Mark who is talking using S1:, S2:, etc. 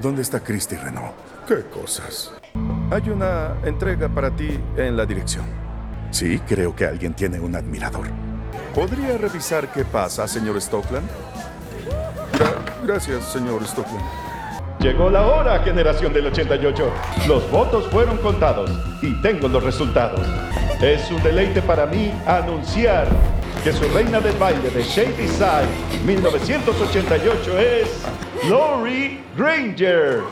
S1: ¿Dónde está Christy Renault? ¿Qué cosas? Hay una entrega para ti en la dirección. Sí, creo que alguien tiene un admirador. ¿Podría revisar qué pasa, señor Stockland? Gracias, señor Stockland.
S2: Llegó la hora, generación del 88. Los votos fueron contados y tengo los resultados. Es un deleite para mí anunciar que su reina del baile de Shady Side 1988 es Lori Granger.